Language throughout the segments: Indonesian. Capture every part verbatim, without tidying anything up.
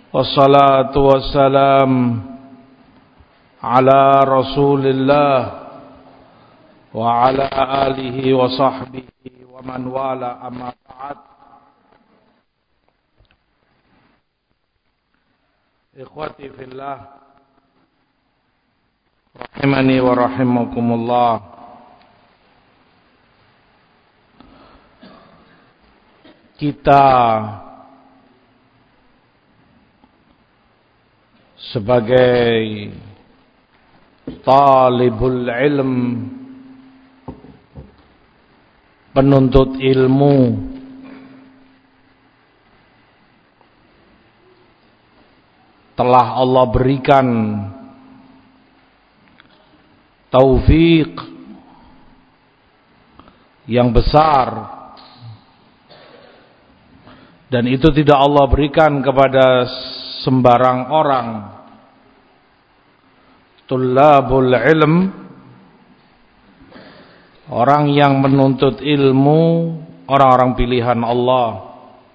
Wassalatu wassalam ala Rasulillah wa ala alihi wa sahbihi wa man wala, amma ba'd. Ikhwati fillah, rahimani wa rahimakumullah. Kita sebagai talibul ilm, penuntut ilmu, telah Allah berikan taufik yang besar, dan itu tidak Allah berikan kepada sembarang orang. Tullabul ilm, orang yang menuntut ilmu, orang-orang pilihan Allah.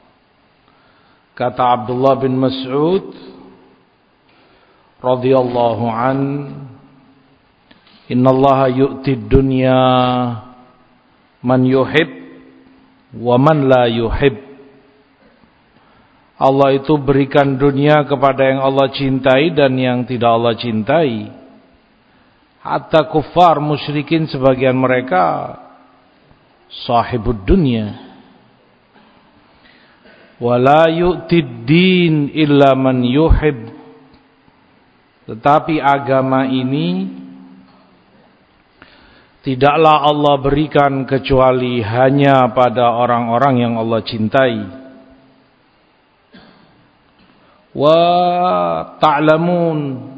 Kata Abdullah bin Mas'ud radhiyallahu an, innallaha yu'ti dunya man yuhib wa man la yuhib. Allah itu berikan dunia kepada yang Allah cintai dan yang tidak Allah cintai. Hatta kuffar musyrikin, sebagian mereka sahibud dunya. Wala yu'tid din illa man yuhib. Tetapi agama ini tidaklah Allah berikan kecuali hanya pada orang-orang yang Allah cintai. Wa ta'lamun,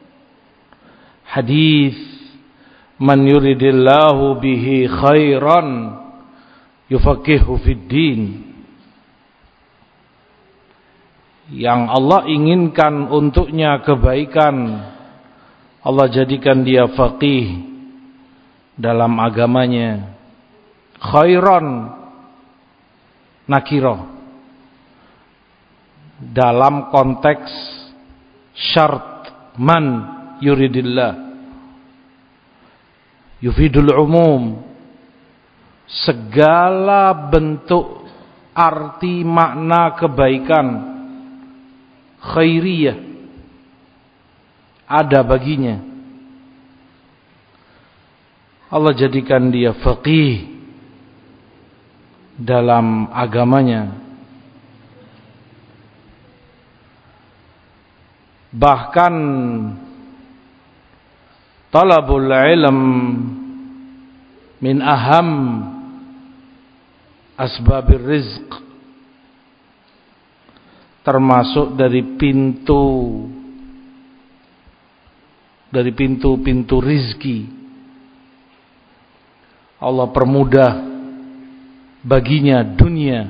hadis man yuridillahu bihi khairan yufaqihu fid din. Yang Allah inginkan untuknya kebaikan, Allah jadikan dia faqih dalam agamanya. Khairan nakirah, dalam konteks syarat man yuridillah, yufidul umum, segala bentuk arti makna kebaikan khairiyah ada baginya. Allah jadikan dia faqih dalam agamanya. Bahkan talabul ilm min aham asbabir rizq, termasuk dari pintu dari pintu-pintu rizki. Allah permudah baginya dunia.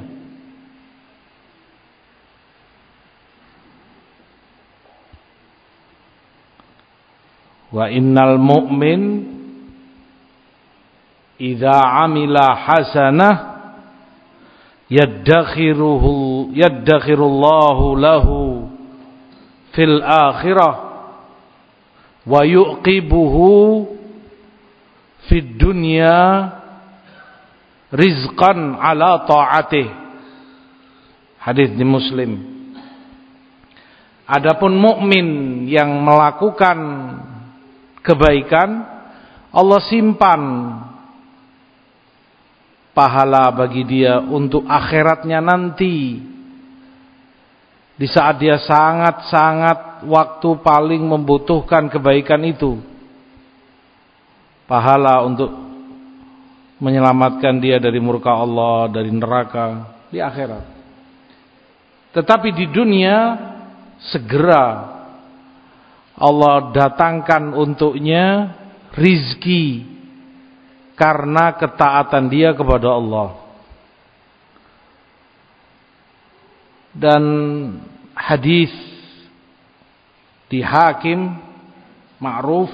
Wa innal mu'min idza amila hasanah yaddakhiruhu yaddakhirullahu lahu fil akhirah wa yuqibuhu fid dunya rizqan ala ta'atih. Hadis di Muslim. Adapun mukmin yang melakukan kebaikan, Allah simpan pahala bagi dia untuk akhiratnya nanti, di saat dia sangat-sangat waktu paling membutuhkan kebaikan itu. Pahala untuk menyelamatkan dia dari murka Allah, dari neraka di akhirat. Tetapi di dunia segera Allah datangkan untuknya rizki karena ketaatan dia kepada Allah. Dan hadis di Hakim ma'ruf,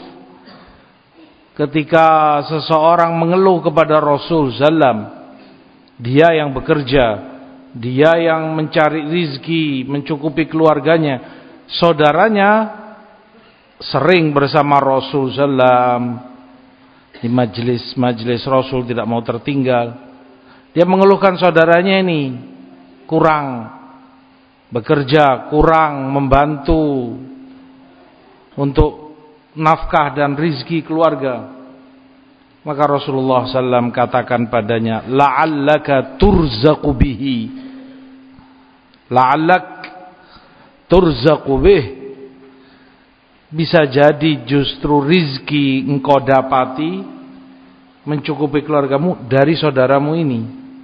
ketika seseorang mengeluh kepada Rasul sallam, dia yang bekerja dia yang mencari rizki, mencukupi keluarganya. Saudaranya sering bersama Rasul sallallahu alaihi wasallam di majelis-majelis Rasul, tidak mau tertinggal. Dia mengeluhkan saudaranya ini kurang bekerja, kurang membantu untuk nafkah dan rizki keluarga. Maka Rasulullah sallallahu alaihi wasallam katakan padanya, la'allaka turzaqu bihi, la'allak turzaqu bih, bisa jadi justru rizki engkau dapati mencukupi keluargamu dari saudaramu ini.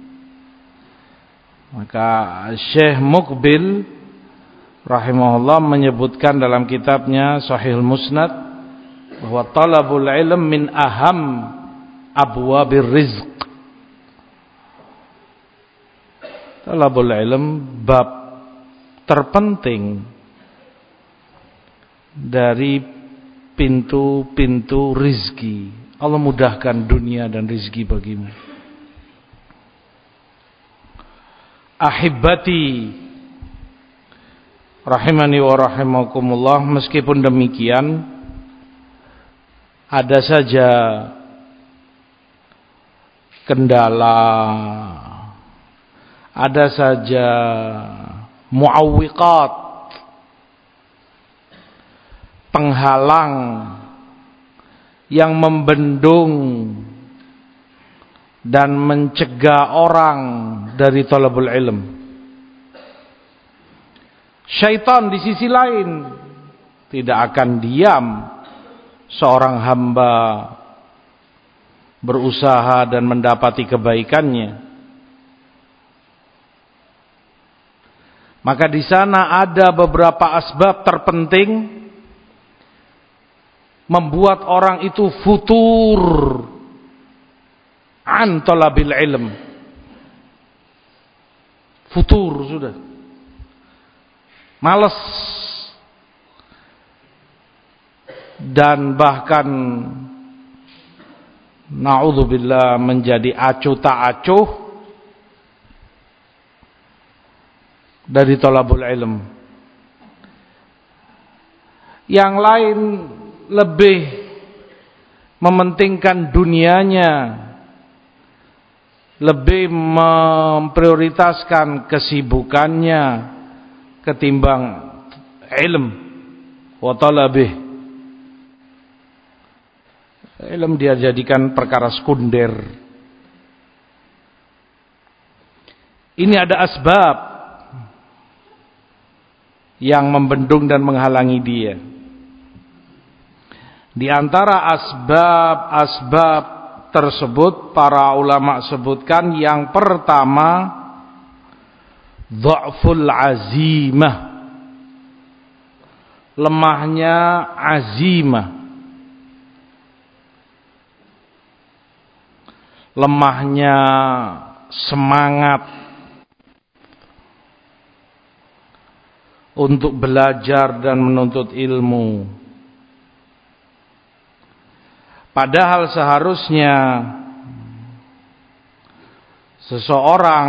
Maka Syekh Muqbil rahimahullah menyebutkan dalam kitabnya Sahihul Musnad bahwa talabul ilm min aham abwabir rizq. Talabul ilm bab terpenting dari pintu-pintu rizki. Allah mudahkan dunia dan rizki bagimu. Ahibati rahimani wa rahimakumullah, meskipun demikian ada saja kendala, ada saja muawwiqat, penghalang yang membendung dan mencegah orang dari talabul ilm. Syaitan di sisi lain tidak akan diam seorang hamba berusaha dan mendapati kebaikannya. Maka di sana ada beberapa asbab terpenting membuat orang itu futur an talabil ilm. Futur sudah. Malas. Dan bahkan na'udzubillah menjadi acuh tak acuh dari talabul ilm. Yang lain lebih mementingkan dunianya, lebih memprioritaskan kesibukannya ketimbang ilm wa talabih. Ilm dia jadikan perkara sekunder. Ini ada asbab yang membendung dan menghalangi dia. Di antara asbab-asbab tersebut para ulama sebutkan yang pertama dha'ful azimah, lemahnya azimah, lemahnya semangat untuk belajar dan menuntut ilmu. Padahal seharusnya seseorang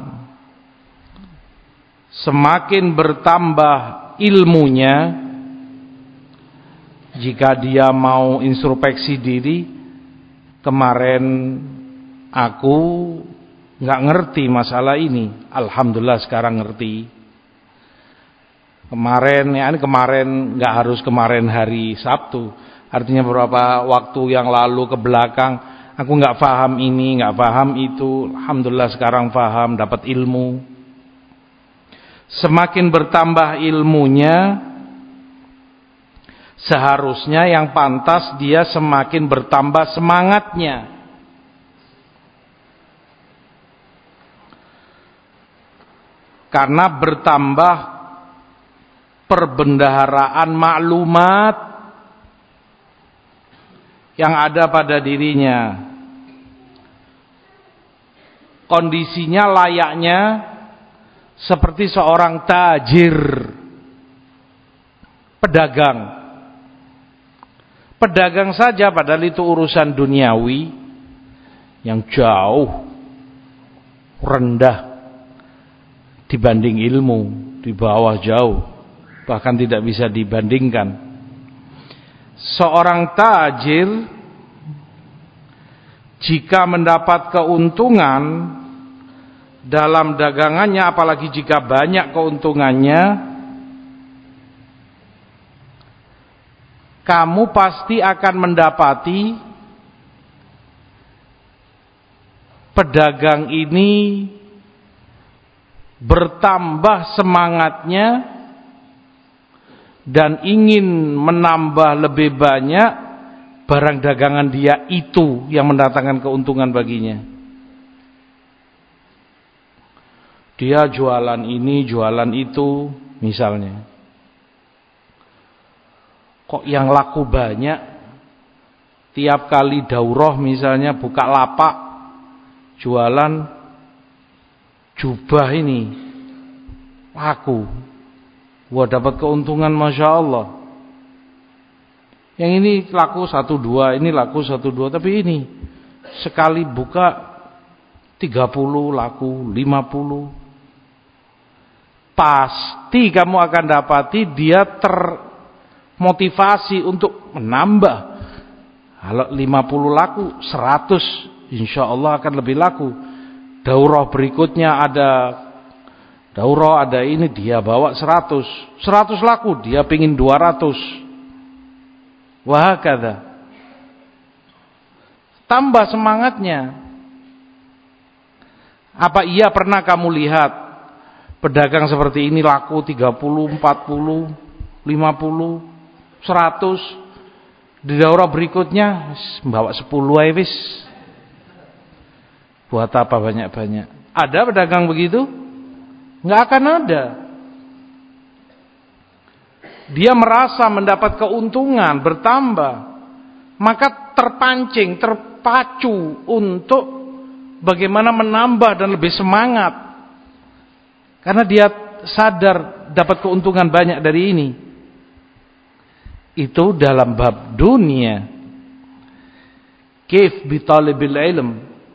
semakin bertambah ilmunya jika dia mau introspeksi diri. Kemarin aku nggak ngerti masalah ini, alhamdulillah sekarang ngerti. Kemarin ya ini kemarin nggak harus kemarin hari Sabtu. Artinya beberapa waktu yang lalu ke belakang aku nggak paham ini, nggak paham itu. Alhamdulillah sekarang paham, dapat ilmu. Semakin bertambah ilmunya, seharusnya yang pantas dia semakin bertambah semangatnya. Karena bertambah perbendaharaan maklumat yang ada pada dirinya. Kondisinya layaknya seperti seorang tajir, pedagang. Pedagang saja padahal itu urusan duniawi yang jauh rendah dibanding ilmu, di bawah jauh, bahkan tidak bisa dibandingkan. Seorang tajir jika mendapat keuntungan dalam dagangannya, apalagi jika banyak keuntungannya, kamu pasti akan mendapati pedagang ini bertambah semangatnya dan ingin menambah lebih banyak barang dagangan dia itu yang mendatangkan keuntungan baginya. Dia jualan ini, jualan itu misalnya. Kok yang laku banyak? Tiap kali daurah misalnya buka lapak jualan jubah ini laku. Wah, dapat keuntungan Masya Allah. Yang ini laku satu dua, ini laku satu dua, tapi ini sekali buka tiga puluh laku, lima puluh. Pasti kamu akan dapati dia termotivasi untuk menambah. Kalau lima puluh laku, seratus insya Allah akan lebih laku. Daurah berikutnya ada daurah, ada ini, dia bawa seratus. seratus laku, dia pingin dua ratus. Wahakadha. Tambah semangatnya. Apa iya pernah kamu lihat pedagang seperti ini laku tiga puluh, empat puluh, lima puluh, seratus, di daurah berikutnya membawa sepuluh aja wis. Buat apa banyak-banyak? Ada pedagang begitu? Enggak akan ada. Dia merasa mendapat keuntungan bertambah, maka terpancing, terpacu untuk bagaimana menambah dan lebih semangat. Karena dia sadar dapat keuntungan banyak dari ini. Itu dalam bab dunia. Kif bi talibil ilm.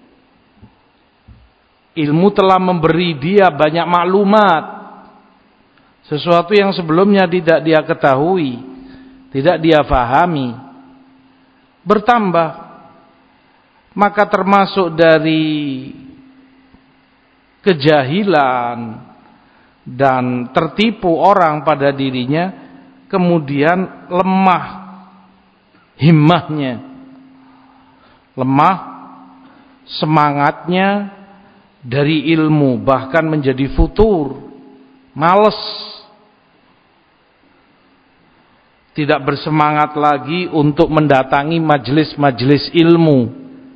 Ilmu telah memberi dia banyak maklumat, sesuatu yang sebelumnya tidak dia ketahui, tidak dia fahami, bertambah. Maka termasuk dari kejahilan dan tertipu orang pada dirinya, kemudian lemah himmahnya, lemah semangatnya dari ilmu, bahkan menjadi futur, males, tidak bersemangat lagi untuk mendatangi majelis-majelis ilmu,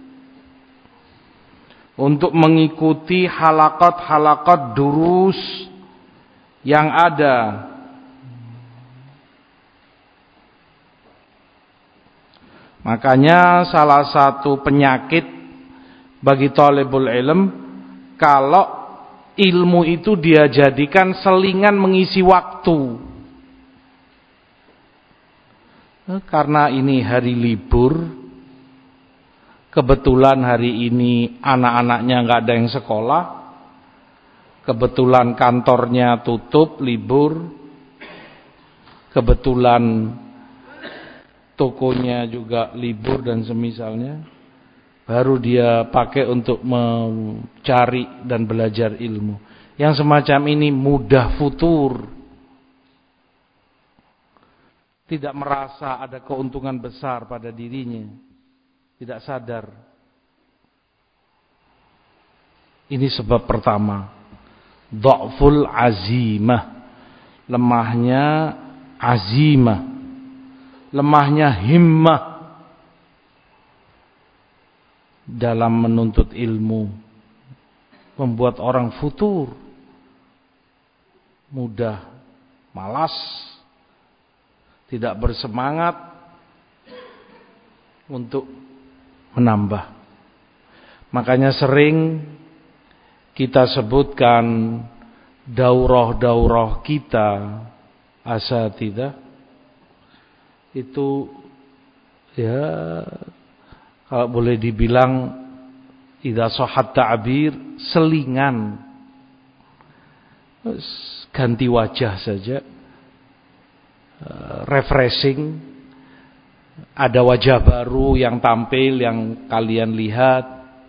untuk mengikuti halaqat-halaqat durus yang ada. Makanya salah satu penyakit bagi talibul ilm, kalau ilmu itu dia jadikan selingan mengisi waktu. Karena ini hari libur, kebetulan hari ini anak-anaknya nggak ada yang sekolah, kebetulan kantornya tutup, libur, kebetulan tokonya juga libur dan semisalnya, baru dia pakai untuk mencari dan belajar ilmu. Yang semacam ini mudah futur, tidak merasa ada keuntungan besar pada dirinya, tidak sadar. Ini sebab pertama, dha'ful azimah, lemahnya azimah, lemahnya himmah dalam menuntut ilmu, membuat orang futur, mudah malas, tidak bersemangat untuk menambah. Makanya sering kita sebutkan daurah-daurah kita asatidzah itu ya, kalau boleh dibilang idza shahhat ta'bir, selingan ganti wajah saja, refreshing, ada wajah baru yang tampil yang kalian lihat.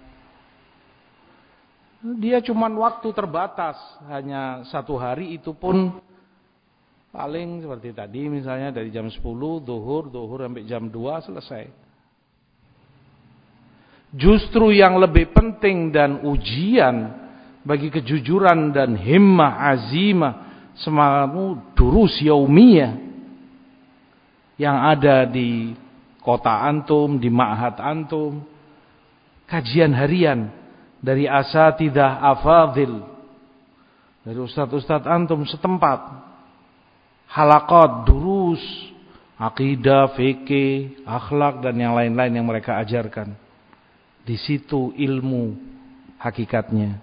Dia cuman waktu terbatas, hanya satu hari, itu pun paling seperti tadi misalnya dari jam sepuluh zuhur, zuhur sampai jam dua selesai. Justru yang lebih penting dan ujian bagi kejujuran dan himmah azimah semangatmu durus yaumiyah yang ada di kota antum, di ma'had antum, kajian harian dari asatidzah afadhil, dari ustadz-ustadz antum setempat, halaqat, durus, akidah, fikih, akhlak dan yang lain-lain yang mereka ajarkan. Di situ ilmu hakikatnya.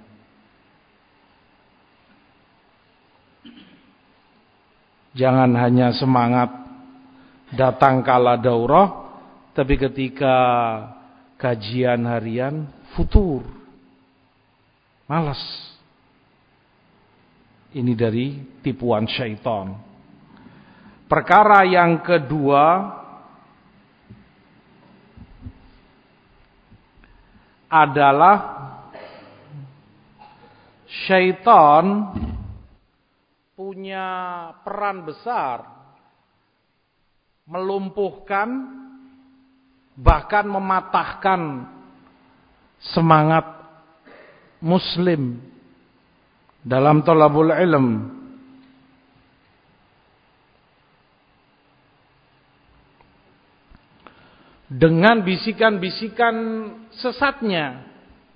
Jangan hanya semangat datang kala daurah, tapi ketika kajian harian futur, malas. Ini dari tipuan syaitan. Perkara yang kedua adalah syaitan punya peran besar melumpuhkan, bahkan mematahkan semangat muslim dalam thalabul ilm. Dengan bisikan-bisikan sesatnya.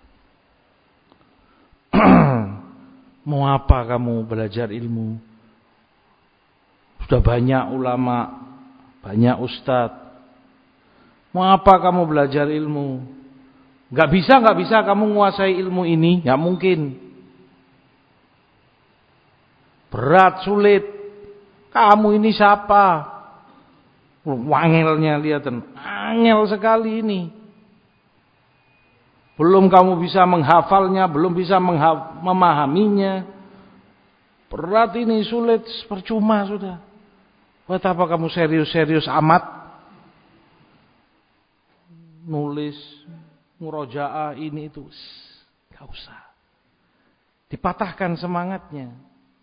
Mau apa kamu belajar ilmu? Sudah banyak ulama, banyak ustadz. Mau apa kamu belajar ilmu? Gak bisa, gak bisa kamu menguasai ilmu ini. Gak mungkin. Berat, sulit. Kamu ini siapa? Wangelnya lihatan, angel sekali ini. Belum kamu bisa menghafalnya, belum bisa menghaf- memahaminya. Berat ini, sulit, percuma sudah. Buat apa kamu serius-serius amat? Nulis, murojaah ini itu, gak usah. Dipatahkan semangatnya.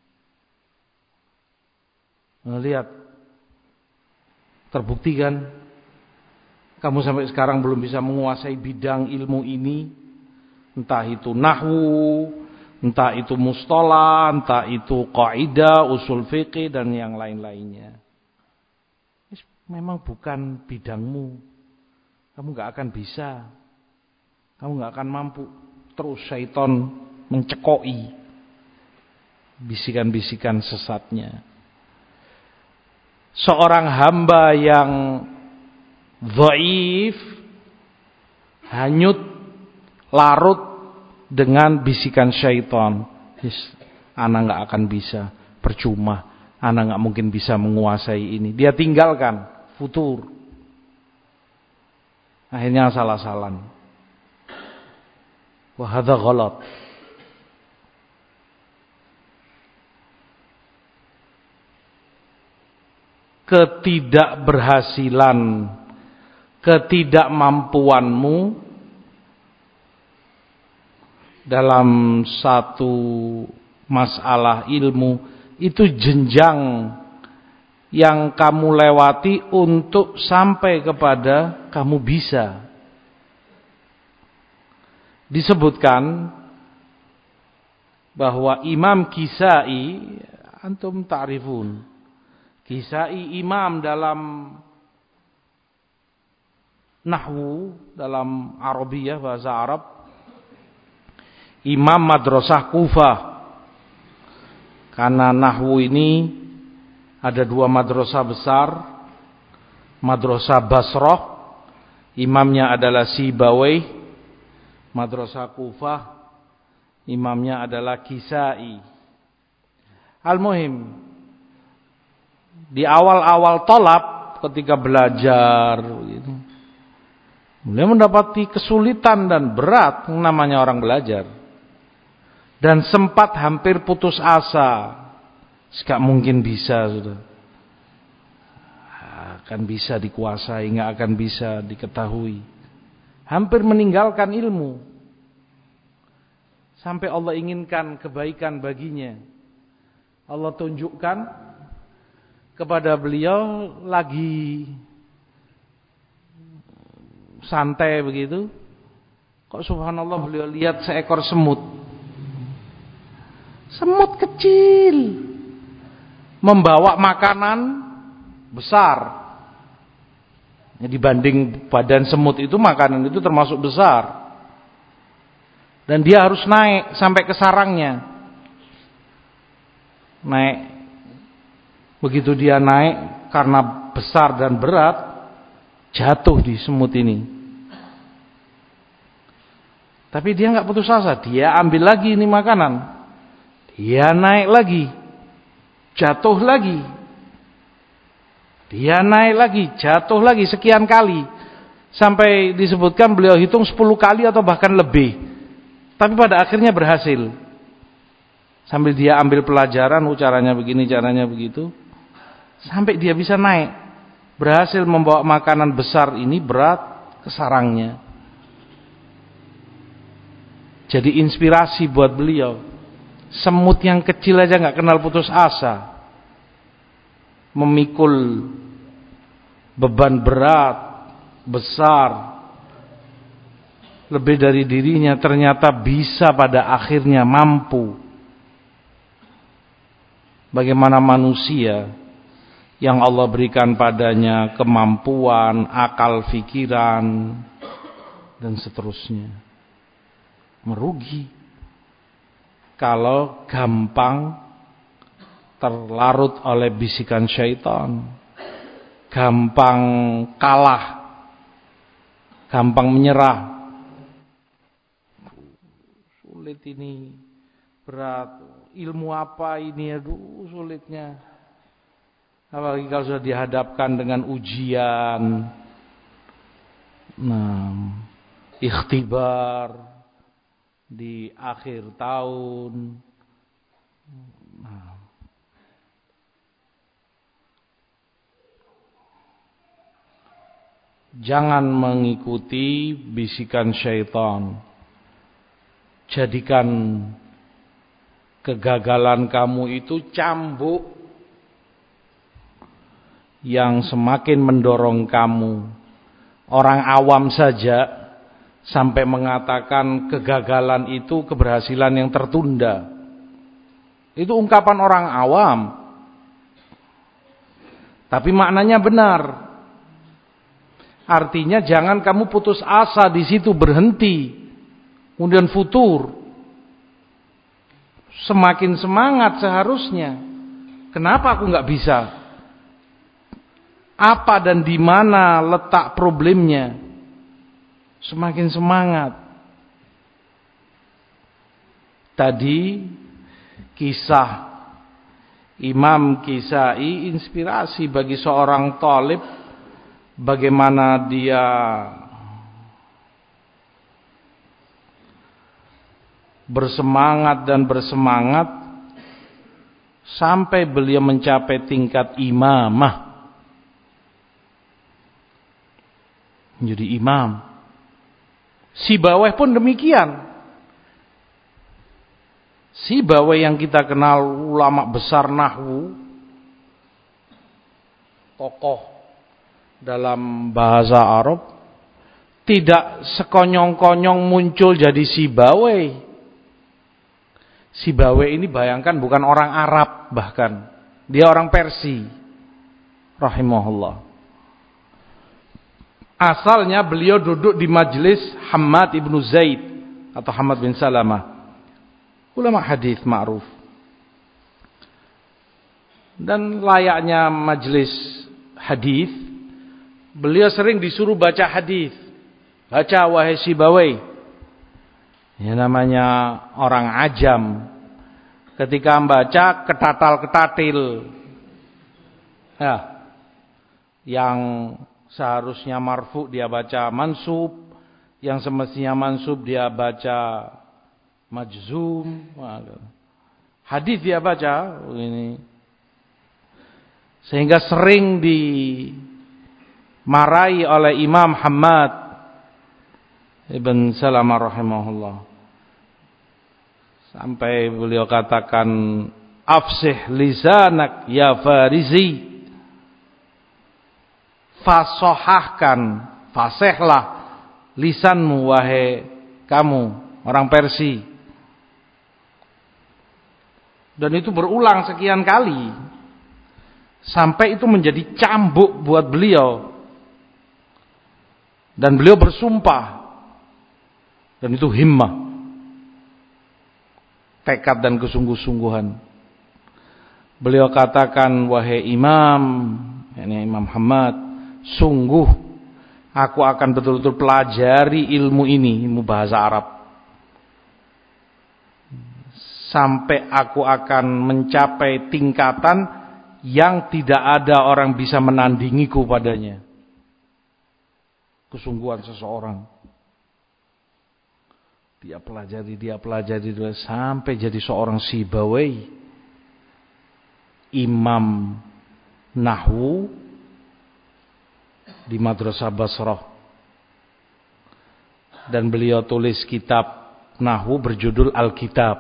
Lihat, terbukti kan, kamu sampai sekarang belum bisa menguasai bidang ilmu ini, entah itu nahwu, entah itu mustalah, entah itu kaidah, usul fikih dan yang lain-lainnya. Memang bukan bidangmu, kamu gak akan bisa, kamu gak akan mampu. Terus syaitan mencekoi bisikan-bisikan sesatnya. Seorang hamba yang dhaif, hanyut, larut dengan bisikan syaitan. Yes, anak gak akan bisa, percuma, anak gak mungkin bisa menguasai ini. Dia tinggalkan, futur. Akhirnya salah-salan. Wa hadza ghalat. Ketidakberhasilan, ketidakmampuanmu dalam satu masalah ilmu itu jenjang yang kamu lewati untuk sampai kepada kamu bisa. Disebutkan bahwa Imam Kisai, antum ta'rifun, Kisai imam dalam nahwu, dalam Arabiyah, bahasa Arab, imam madrasah Kufah. Karena nahwu ini ada dua madrasah besar, madrasah Basrah, imamnya adalah Sibawai, madrasah Kufah, imamnya adalah Kisai. Al-muhim, di awal-awal tolab ketika belajar gitu, beliau mendapati kesulitan dan berat namanya orang belajar. dan sempat hampir putus asa. Gak mungkin bisa, sudah. Akan bisa dikuasai, nggak akan bisa diketahui. Hampir meninggalkan ilmu. Sampai Allah inginkan kebaikan baginya. Allah tunjukkan kepada beliau lagi santai begitu. Kok subhanallah beliau lihat seekor semut. Semut kecil. Membawa makanan besar. Ya, dibanding badan semut itu, makanan itu termasuk besar. Dan dia harus naik sampai ke sarangnya. Naik. Begitu dia naik, karena besar dan berat, jatuh di semut ini. Tapi dia nggak putus asa. Dia ambil lagi ini makanan. Dia naik lagi. Jatuh lagi. Dia naik lagi, jatuh lagi sekian kali. Sampai disebutkan beliau hitung sepuluh kali atau bahkan lebih. Tapi pada akhirnya berhasil. Sambil dia ambil pelajaran, oh, caranya begini, caranya begitu. Sampai dia bisa naik. Berhasil membawa makanan besar ini berat ke sarangnya. Jadi inspirasi buat beliau. Semut yang kecil aja gak kenal putus asa. Memikul beban berat, besar, lebih dari dirinya, ternyata bisa pada akhirnya mampu. Bagaimana manusia yang Allah berikan padanya kemampuan, akal fikiran, dan seterusnya, merugi kalau gampang terlarut oleh bisikan syaitan, gampang kalah, gampang menyerah. Sulit ini, berat, ilmu apa ini, aduh sulitnya. Apalagi kalau sudah dihadapkan dengan ujian, nah, ikhtibar di akhir tahun. Nah, jangan mengikuti bisikan syaitan. Jadikan kegagalan kamu itu cambuk yang semakin mendorong kamu. Orang awam saja sampai mengatakan kegagalan itu keberhasilan yang tertunda. Itu ungkapan orang awam. Tapi maknanya benar. Artinya jangan kamu putus asa di situ, berhenti, kemudian futur. Semakin semangat seharusnya. Kenapa aku nggak bisa? Apa dan di mana letak problemnya? Semakin semangat. Tadi kisah Imam Kisai inspirasi bagi seorang talib. Bagaimana dia bersemangat dan bersemangat sampai beliau mencapai tingkat imamah, menjadi imam. Sibawayh pun demikian. Sibawayh yang kita kenal ulama besar nahwu, tokoh dalam bahasa Arab, tidak sekonyong-konyong muncul jadi Sibawayh. Sibawayh ini bayangkan bukan orang Arab, bahkan dia orang Persia, rahimahullah. Asalnya beliau duduk di majelis Hammad ibnu Zaid atau Hammad bin Salamah, ulama hadis ma'ruf. Dan layaknya majelis hadis, beliau sering disuruh baca hadis. Baca wahai Sibawayh. Ya, namanya orang ajam. Ketika membaca ketatal-ketatil. Ya. Yang seharusnya marfu dia baca mansub, yang semestinya mansub dia baca majzum. Hadis dia baca ini. Sehingga sering dimarahi oleh Imam Hammad Ibn Salamah rahimahullah. Sampai beliau katakan, afsih lisanak ya Farizi. Fasohahkan, fasihlah lisanmu wahai kamu orang Persia. Dan itu berulang sekian kali. Sampai itu menjadi cambuk buat beliau. Dan beliau bersumpah. Dan itu himmah. Tekad dan kesungguh-sungguhan. Beliau katakan, wahai imam, ini Imam Hammad, sungguh aku akan betul-betul pelajari ilmu ini, ilmu bahasa Arab. Sampai aku akan mencapai tingkatan yang tidak ada orang bisa menandingiku padanya. Kesungguhan seseorang. Dia pelajari, dia pelajari, dia sampai jadi seorang Sibawai. Imam Nahwu di Madrasah Basrah. Dan beliau tulis kitab Nahwu berjudul Al-Kitab.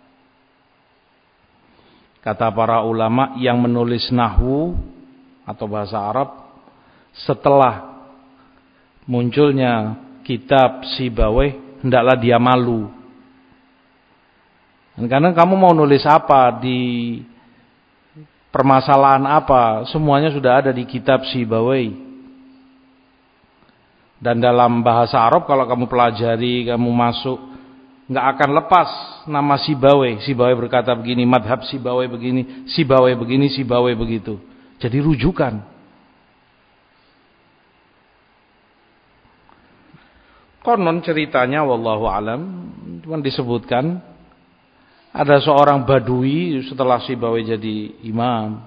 Kata para ulama yang menulis Nahwu atau bahasa Arab setelah munculnya kitab Sibawai, hendaklah dia malu. Dan karena kamu mau nulis apa, di permasalahan apa, semuanya sudah ada di kitab Sibawai. Dan dalam bahasa Arab kalau kamu pelajari, kamu masuk, nggak akan lepas nama Sibawai. Sibawai berkata begini, madhab Sibawai begini, Sibawai begini, Sibawai begitu. Jadi rujukan. Konon ceritanya, wallahu alam, cuma disebutkan ada seorang badui setelah Sibawai jadi imam,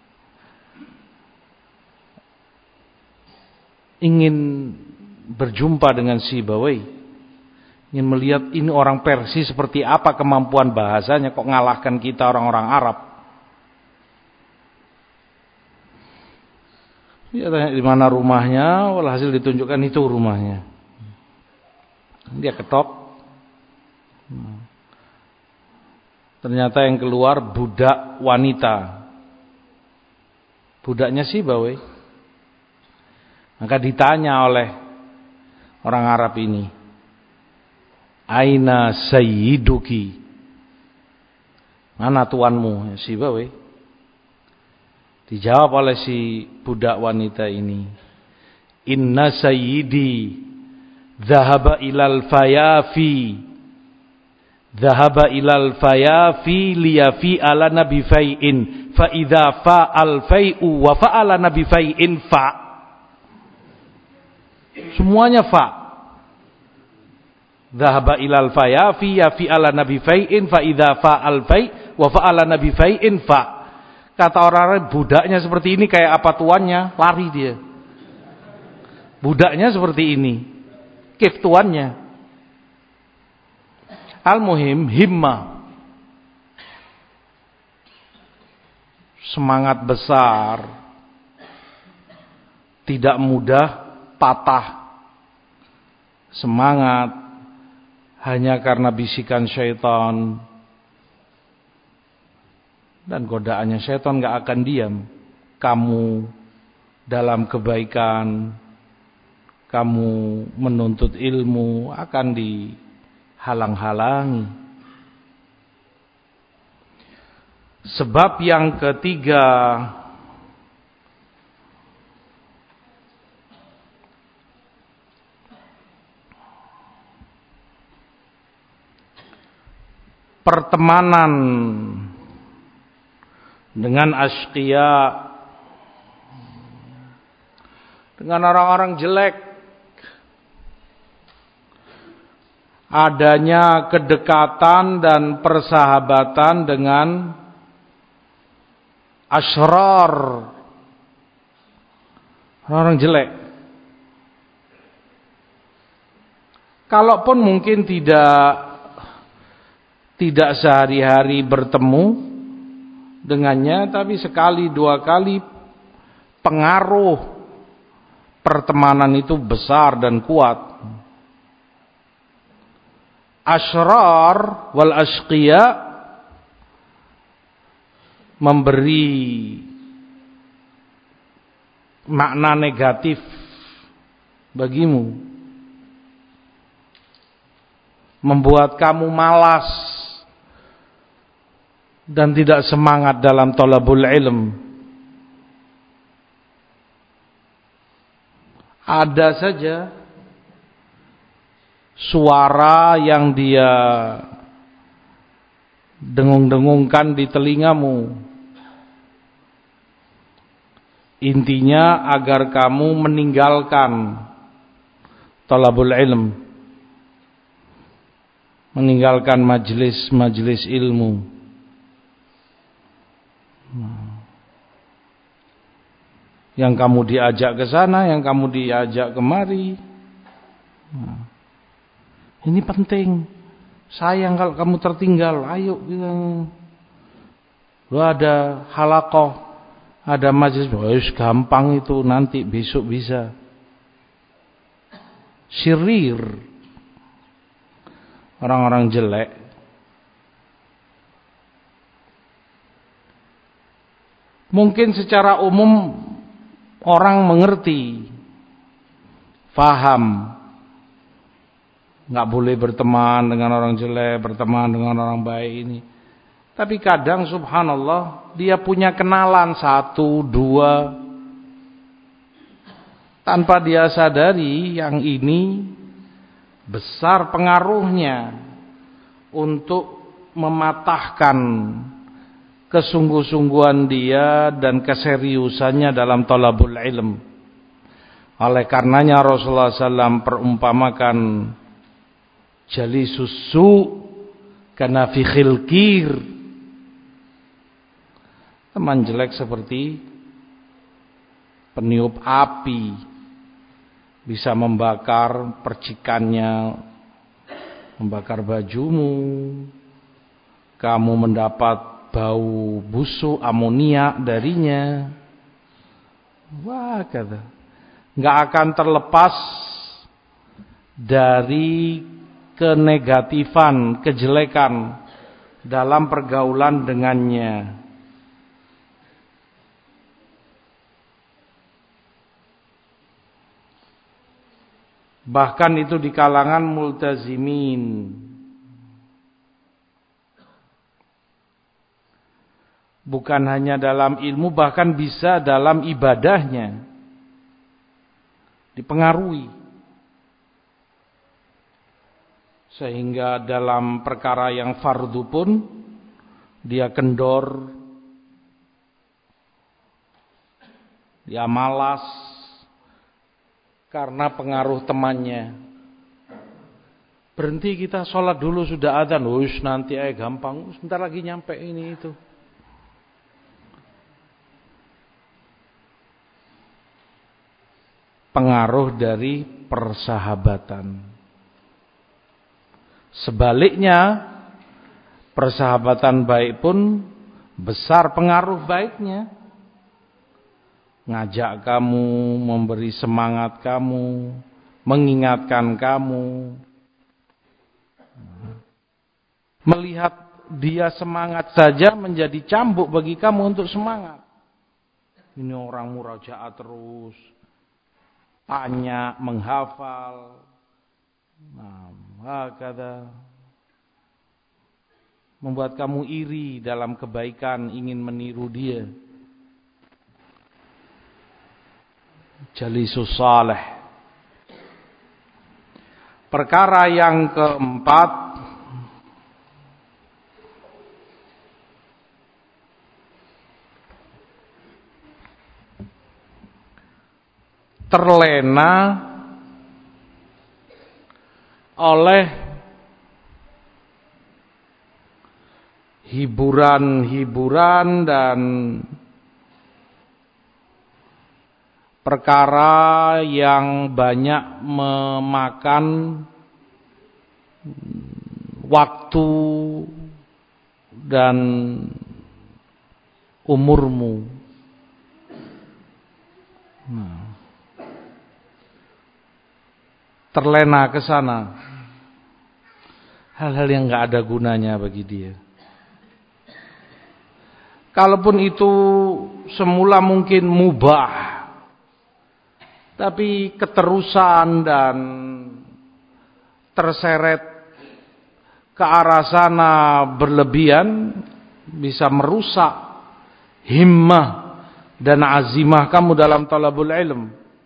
ingin berjumpa dengan Sibawai. Ingin melihat ini orang Persia seperti apa kemampuan bahasanya, kok ngalahkan kita orang-orang Arab. Dia tanya di mana rumahnya, walhasil ditunjukkan itu rumahnya. Dia ketok. Ternyata yang keluar budak wanita. Budaknya Sibawai. Maka ditanya oleh orang Arab ini, aina sayyiduki, mana tuanmu? Sibawai. Dijawab oleh si budak wanita ini, inna sayyidi dhahaba ilal fayafi, dhahaba ilal fayafi liyafi ala nabi fai'in, fa idza fa'al fai'u wa fa'ala nabi fai'in fa. Semuanya fa. Dhahaba ilal fayafi yafi ala nabi fai'in fa idza fa'al fai' wa fa'ala nabi fai'in fa. Kata orang-orang, budaknya seperti ini, kayak apa tuannya? Lari dia. Budaknya seperti ini, kif tuannya. Al-muhim himmah, semangat besar, tidak mudah patah semangat hanya karena bisikan syaitan. Dan godaannya syaitan gak akan diam. Kamu dalam kebaikan, kamu menuntut ilmu, akan dihalang-halangi. Sebab yang ketiga, pertemanan dengan asyqiya, dengan orang-orang jelek, adanya kedekatan dan persahabatan dengan asyrar, orang-orang jelek. Kalaupun mungkin tidak tidak sehari-hari bertemu dengannya, tapi sekali dua kali pengaruh pertemanan itu besar dan kuat. Asyrar wal ashqiya memberi makna negatif bagimu, membuat kamu malas dan tidak semangat dalam thalabul ilm. Ada saja suara yang dia dengung-dengungkan di telingamu, intinya agar kamu meninggalkan thalabul ilm, meninggalkan majelis-majelis ilmu. Yang kamu diajak ke sana, yang kamu diajak kemari. Ini penting. Sayang kalau kamu tertinggal. Ayo bilang, lu ada halaqah, ada majelis, oh, gampang itu, nanti besok bisa. Syirir, orang-orang jelek. Mungkin secara umum orang mengerti, faham, nggak boleh berteman dengan orang jelek, berteman dengan orang baik ini. Tapi kadang subhanallah dia punya kenalan satu, dua, tanpa dia sadari yang ini besar pengaruhnya untuk mematahkan kesungguh-sungguhan dia dan keseriusannya dalam thalabul ilm. Oleh karenanya Rasulullah sallallahu alaihi wasallam perumpamakan jalisus su' kana fi khilqir. Teman jelek seperti peniup api, bisa membakar percikannya, membakar bajumu, kamu mendapat bau busuk amonia darinya. Wah, kata, nggak akan terlepas dari kenegatifan, kejelekan dalam pergaulan dengannya. Bahkan itu di kalangan multazimin. Bukan hanya dalam ilmu, bahkan bisa dalam ibadahnya dipengaruhi. Sehingga dalam perkara yang fardu pun dia kendor, dia malas karena pengaruh temannya. Berhenti kita sholat dulu, sudah adzan, wis nanti aja gampang, sebentar lagi nyampe ini itu. Pengaruh dari persahabatan. Sebaliknya, persahabatan baik pun besar pengaruh baiknya. Ngajak kamu, memberi semangat kamu, mengingatkan kamu. Melihat dia semangat saja menjadi cambuk bagi kamu untuk semangat. Ini orang murajaah terus, tanya, menghafal. Nah, kata, membuat kamu iri dalam kebaikan, ingin meniru dia. Jalisus salih. Perkara yang keempat, terlena oleh hiburan-hiburan dan perkara yang banyak memakan waktu dan umurmu. Nah, terlena ke sana, hal-hal yang nggak ada gunanya bagi dia. Kalaupun itu semula mungkin mubah, tapi keterusan dan terseret ke arah sana berlebihan bisa merusak himmah dan azimah kamu dalam talabul ilm.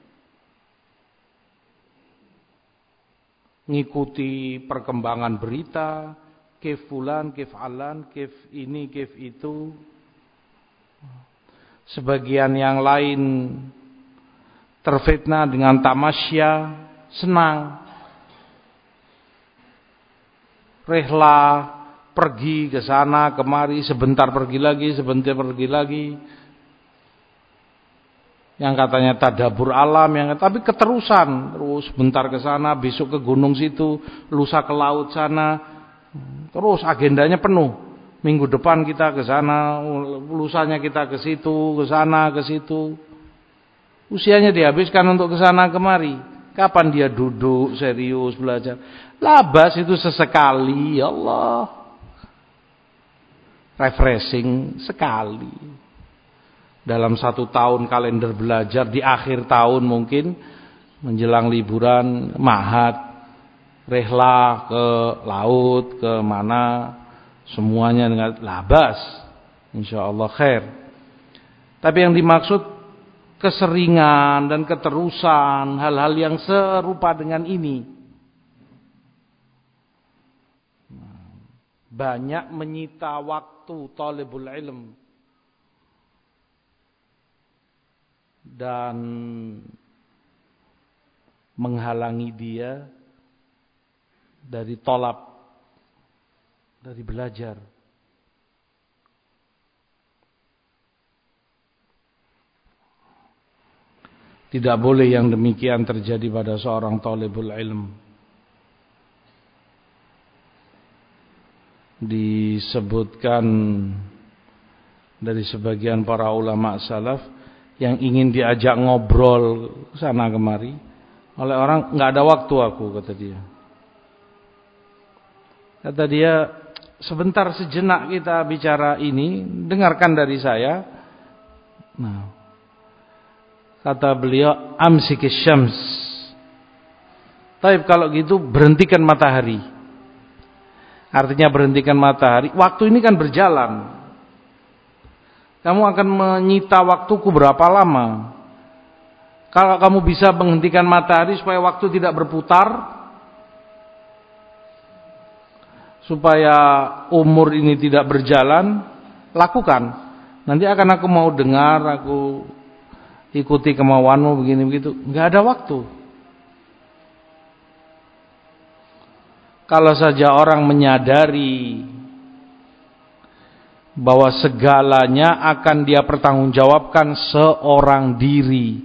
Ngikuti perkembangan berita, kif fulan, kif alan, kif ini, kif itu. Sebagian yang lain terfitnah dengan tamasya, senang. Rehla, pergi ke sana kemari, sebentar pergi lagi, sebentar pergi lagi. Yang katanya tadabur alam, yang tapi keterusan, terus bentar ke sana, besok ke gunung situ, lusa ke laut sana, terus agendanya penuh. Minggu depan kita ke sana, lusanya kita ke situ, ke sana, ke situ. Usianya dihabiskan untuk ke sana kemari. Kapan dia duduk serius belajar? Labas itu sesekali, ya Allah. Refreshing sekali. Dalam satu tahun kalender belajar, di akhir tahun mungkin menjelang liburan, mahat, rehla ke laut, ke mana, semuanya dengan labas. Insyaallah khair. Tapi yang dimaksud keseringan dan keterusan, hal-hal yang serupa dengan ini banyak menyita waktu talibul ilm dan menghalangi dia dari talab, dari belajar. Tidak boleh yang demikian terjadi pada seorang talibul ilm. Disebutkan dari sebagian para ulama salaf yang ingin diajak ngobrol sana kemari oleh orang, nggak ada waktu aku, kata dia. Kata dia, sebentar sejenak kita bicara ini, dengarkan dari saya. Nah, kata beliau, amsikis syams. Tapi kalau gitu berhentikan matahari. Artinya berhentikan matahari. Waktu ini kan berjalan. Kamu akan menyita waktuku berapa lama? Kalau kamu bisa menghentikan matahari supaya waktu tidak berputar, supaya umur ini tidak berjalan, lakukan. Nanti akan aku mau dengar, aku ikuti kemauanmu begini begitu. Enggak ada waktu. Kalau saja orang menyadari bahwa segalanya akan dia pertanggungjawabkan seorang diri,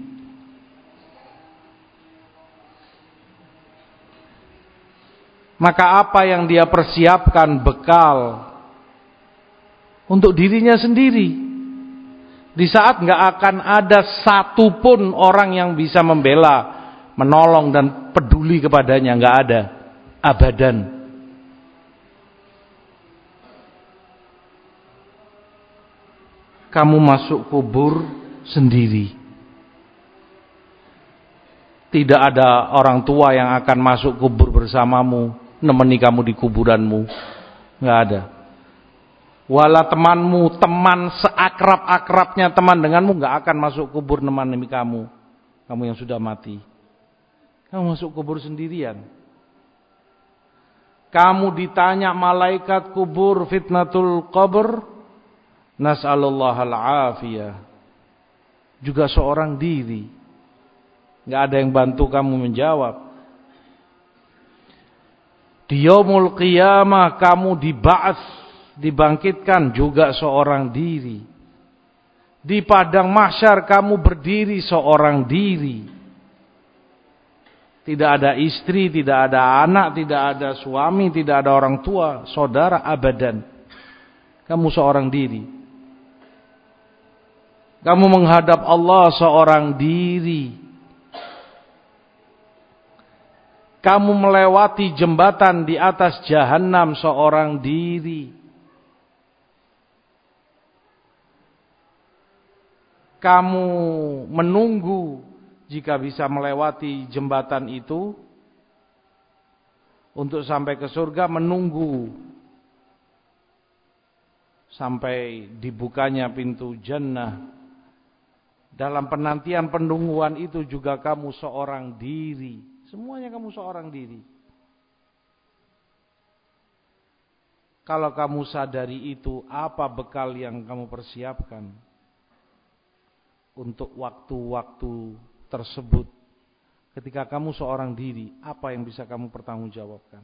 maka apa yang dia persiapkan bekal untuk dirinya sendiri. Di saat nggak akan ada satupun orang yang bisa membela, menolong dan peduli kepadanya, nggak ada, abadan. Kamu masuk kubur sendiri. Tidak ada orang tua yang akan masuk kubur bersamamu, nemeni kamu di kuburanmu. Nggak ada. Wala temanmu, teman seakrab-akrabnya teman denganmu nggak akan masuk kubur nemani kamu. Kamu yang sudah mati. Kamu masuk kubur sendirian. Kamu ditanya malaikat kubur, fitnatul qabr, nas'alullahal afiyah. Juga seorang diri. Nggak ada yang bantu kamu menjawab. Di yaumul qiyamah kamu diba'ats, dibangkitkan, juga seorang diri. Di padang mahsyar kamu berdiri seorang diri. Tidak ada istri, tidak ada anak, tidak ada suami, tidak ada orang tua, saudara, abadan. Kamu seorang diri. Kamu menghadap Allah seorang diri. Kamu melewati jembatan di atas jahanam seorang diri. Kamu menunggu jika bisa melewati jembatan itu untuk sampai ke surga, menunggu sampai dibukanya pintu jannah. Dalam penantian penungguan itu juga kamu seorang diri. Semuanya kamu seorang diri. Kalau kamu sadari itu, apa bekal yang kamu persiapkan untuk waktu-waktu tersebut? Ketika kamu seorang diri, apa yang bisa kamu pertanggungjawabkan?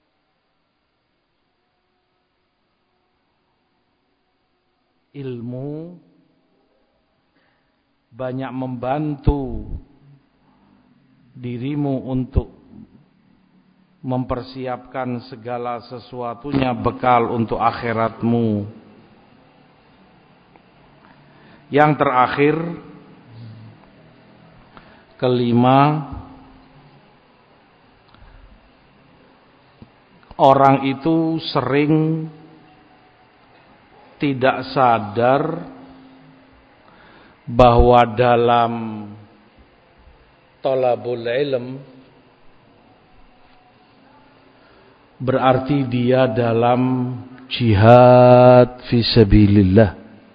Ilmu banyak membantu dirimu untuk mempersiapkan segala sesuatunya bekal untuk akhiratmu. Yang terakhir, kelima, orang itu sering tidak sadar bahwa dalam thalabul ilm berarti dia dalam jihad fi sabilillah.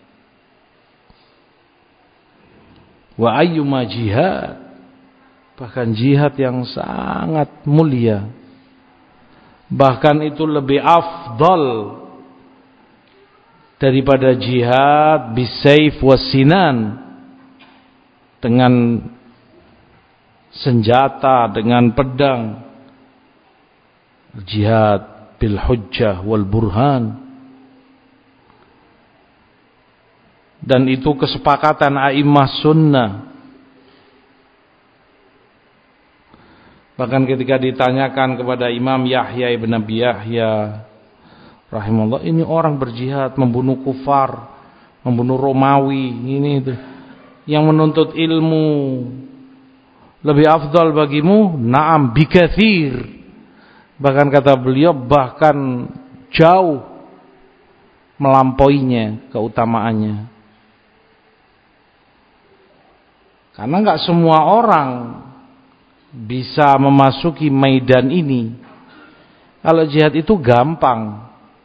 Wa ayyuma jihad, bahkan jihad yang sangat mulia, bahkan itu lebih afdal daripada jihad bisayf wasinan, dengan senjata, dengan pedang. Jihad bil hujjah wal burhan. Dan itu kesepakatan a'immah sunnah. Bahkan ketika ditanyakan kepada Imam Yahya ibn Abi Yahya rahimahullah, ini orang berjihad, membunuh kufar, membunuh Romawi, ini itu, yang menuntut ilmu lebih afdal bagimu? Naam bikathir. Bahkan kata beliau, bahkan jauh melampauinya keutamaannya. Karena enggak semua orang bisa memasuki medan ini. Kalau jihad itu gampang,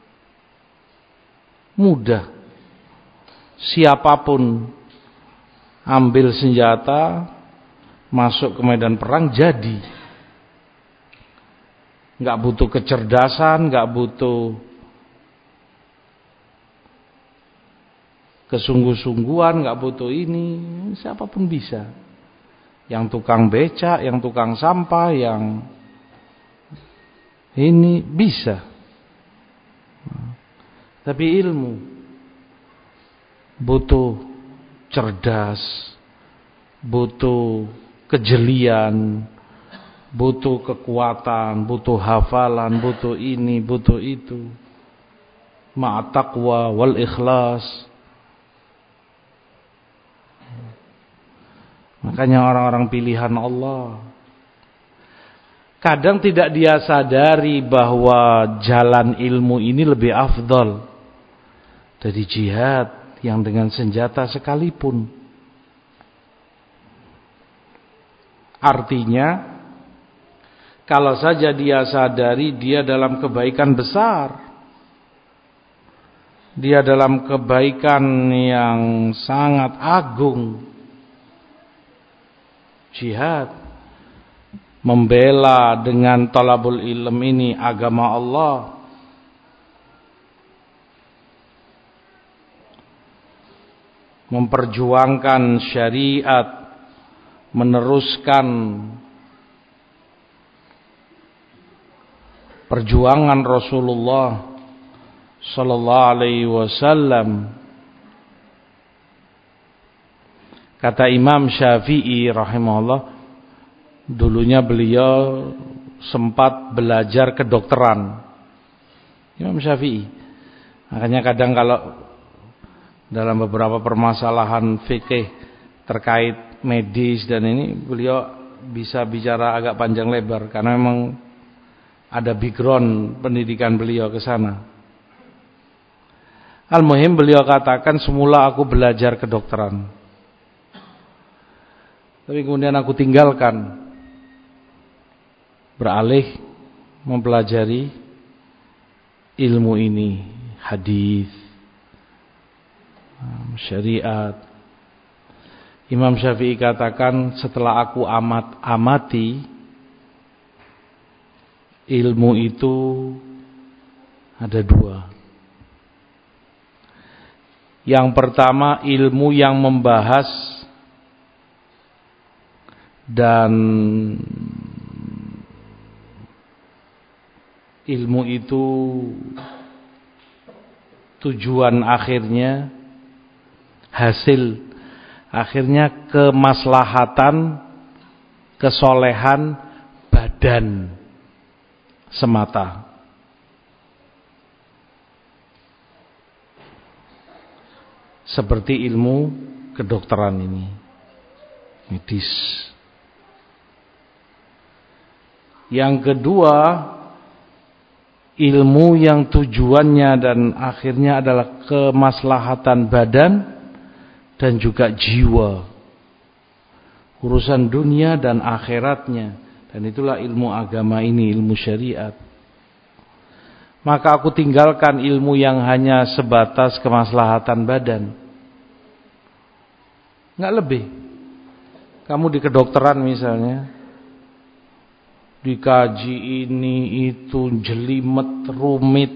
mudah. Siapapun ambil senjata, masuk ke medan perang, jadi. Enggak butuh kecerdasan, enggak butuh kesungguh-sungguhan, enggak butuh ini. Siapapun bisa. Yang tukang becak, yang tukang sampah, yang ini bisa. Tapi ilmu butuh cerdas, butuh kejelian, butuh kekuatan, butuh hafalan, butuh ini, butuh itu. Ma'a taqwa wal ikhlas. Makanya orang-orang pilihan Allah kadang tidak dia sadari bahwa jalan ilmu ini lebih afdal dari jihad yang dengan senjata sekalipun. Artinya, kalau saja dia sadari dia dalam kebaikan besar, dia dalam kebaikan yang sangat agung, jihad, membela dengan talabul ilm ini agama Allah, memperjuangkan syariat, meneruskan perjuangan Rasulullah sallallahu alaihi wasallam. Kata Imam Syafi'i rahimahullah, dulunya beliau sempat belajar kedokteran. Imam Syafi'i Makanya kadang kalau dalam beberapa permasalahan fikih terkait medis dan ini, beliau bisa bicara agak panjang lebar karena memang ada background pendidikan beliau ke sana. Al-muhim beliau katakan, semula aku belajar kedokteran, tapi kemudian aku tinggalkan, beralih mempelajari ilmu ini, hadis, syariat. Imam Syafi'i katakan, setelah aku amat amati ilmu itu ada dua. Yang pertama, ilmu yang membahas dan ilmu itu tujuan akhirnya, hasil akhirnya kemaslahatan, kesolehan badan semata. Seperti ilmu kedokteran ini, medis. Yang kedua, ilmu yang tujuannya dan akhirnya adalah kemaslahatan badan dan juga jiwa, urusan dunia dan akhiratnya. Dan itulah ilmu agama ini, ilmu syariat. Maka aku tinggalkan ilmu yang hanya sebatas kemaslahatan badan, nggak lebih. Kamu di kedokteran misalnya, dikaji ini itu, jelimet, rumit.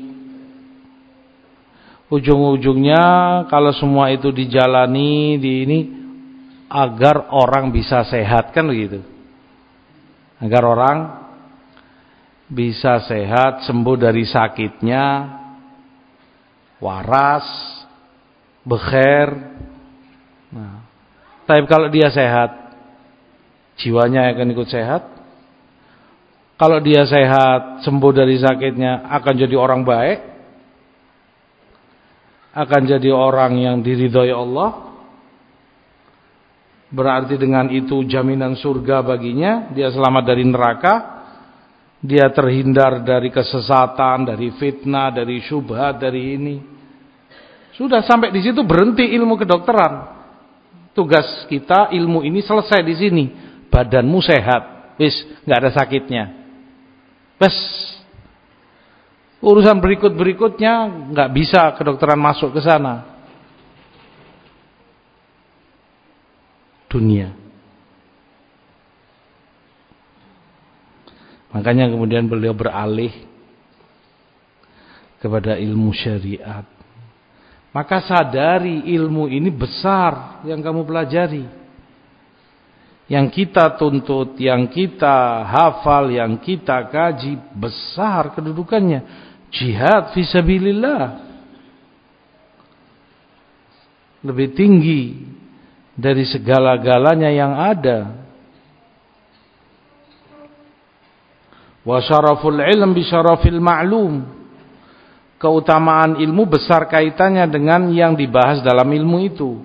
Ujung-ujungnya kalau semua itu dijalani di ini agar orang bisa sehat, kan begitu. Agar orang bisa sehat, sembuh dari sakitnya, waras, bekher. Nah, tapi kalau dia sehat, jiwanya akan ikut sehat. Kalau dia sehat, sembuh dari sakitnya, akan jadi orang baik, akan jadi orang yang diridhoi Allah. Berarti dengan itu jaminan surga baginya, dia selamat dari neraka, dia terhindar dari kesesatan, dari fitnah, dari syubhat, dari ini. Sudah sampai di situ berhenti ilmu kedokteran. Tugas kita ilmu ini selesai di sini. Badanmu sehat, wis, nggak ada sakitnya. Bes, urusan berikut-berikutnya nggak bisa kedokteran masuk ke sana. Dunia. Makanya kemudian beliau beralih kepada ilmu syariat. Maka sadari ilmu ini besar yang kamu pelajari, yang kita tuntut, yang kita hafal, yang kita kaji, besar kedudukannya. Jihad fisabilillah lebih tinggi dari segala-galanya yang ada. Wa syaraful ilm bi syarafil ma'lum. Keutamaan ilmu besar kaitannya dengan yang dibahas dalam ilmu itu.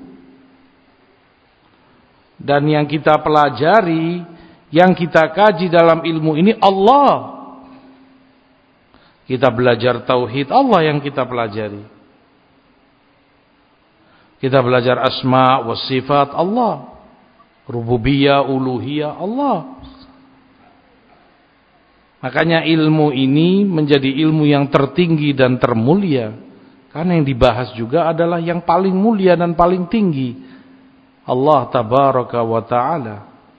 Dan yang kita pelajari, yang kita kaji dalam ilmu ini Allah. Kita belajar tauhid, Allah yang kita pelajari. Kita belajar asma wa sifat Allah, rububiyah, uluhiyah Allah. Makanya ilmu ini menjadi ilmu yang tertinggi dan termulia, karena yang dibahas juga adalah yang paling mulia dan paling tinggi, Allah tabaraka wa ta'ala.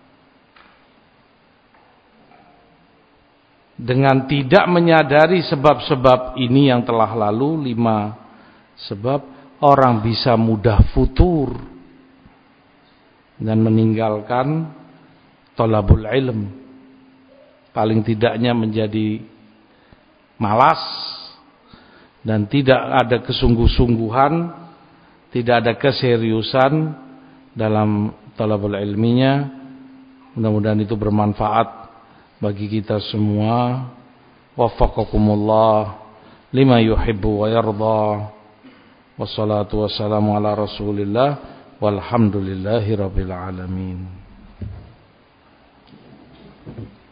Dengan tidak menyadari sebab-sebab ini yang telah lalu, lima sebab, orang bisa mudah futur dan meninggalkan thalabul ilm. Paling tidaknya menjadi malas dan tidak ada kesungguh-sungguhan, tidak ada keseriusan dalam thalabul ilminya. Mudah-mudahan itu bermanfaat bagi kita semua. Waffaqakumullah lima yuhibbu wa yarda. Wassalatu wassalamu ala Rasulillah walhamdulillahi rabbil alamin.